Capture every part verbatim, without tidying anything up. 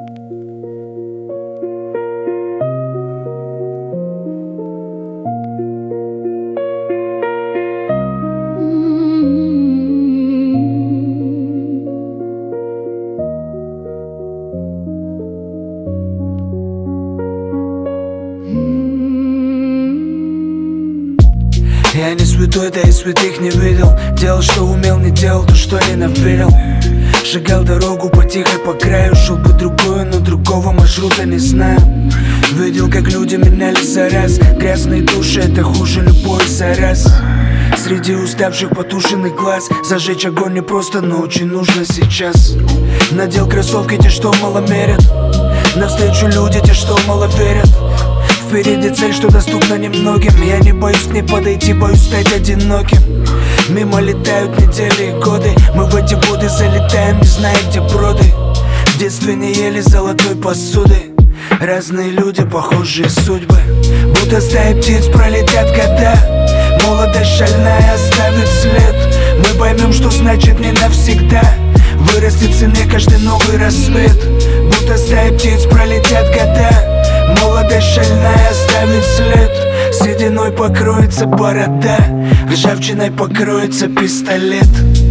Я не святой, да и святых не видел. Делал, что умел, не делал то, что ненавидел. Шагал дорогу по тихой по краю. Шел бы другую, но другого маршрута не знаю. Видел, как люди менялись за раз. Грязные души, это хуже любой зараз. Среди уставших потушенных глаз зажечь огонь не просто, но очень нужно сейчас. Надел кроссовки те, что мало мерят. Навстречу люди, те, что мало верят. Впереди цель, что доступна немногим. Я не боюсь к ней подойти, боюсь стать одиноким. Мимо летают недели и годы. Мы в эти годы залетаем, не зная, где броды. В детстве не ели золотой посуды. Разные люди, похожие судьбы. Будто стаи птиц пролетят года. Молодость шальная оставит след. Мы поймем, что значит не навсегда. Вырастет в цене каждый новый рассвет. Будто стаи птиц пролетят года. Молодость шальная оставит след. Сединой покроется борода. Ржавчиной покроется пистолет.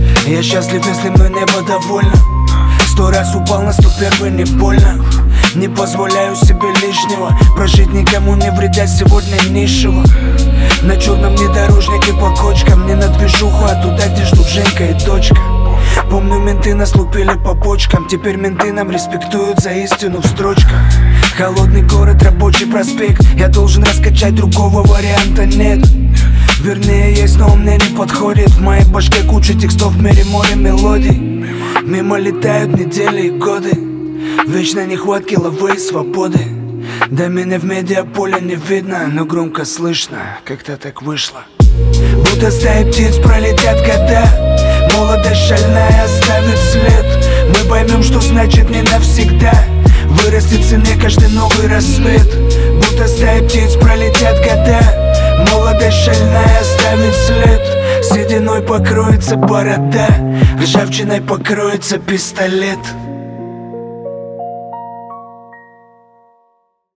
Я счастлив, если мной небо довольно. Сто раз упал, на сто первый не больно. Не позволяю себе лишнего. Прожить никому не вредя сегодня низшего. На черном внедорожнике по кочкам. Не на движуху, а туда, где ждут Женька и дочка. Помню, менты нас лупили по почкам. Теперь менты нам респектуют за истину в строчках. Холодный город, рабочий проспект. Я должен раскачать, другого варианта нет. Вернее есть, но он мне не подходит. В моей башке куча текстов, в мире море мелодий. Мимо летают недели и годы. Вечной нехватки лавы и свободы. Да меня в медиаполе не видно, но громко слышно. Как-то так вышло. Будто стаи птиц пролетят года. Молодость шальная оставит след. Мы поймем, что значит не навсегда. Вырастет в цене каждый новый рассвет. Будто стаи птиц пролетят года. Молодость шальная оставит след. Сединой покроется борода. Ржавчиной покроется пистолет.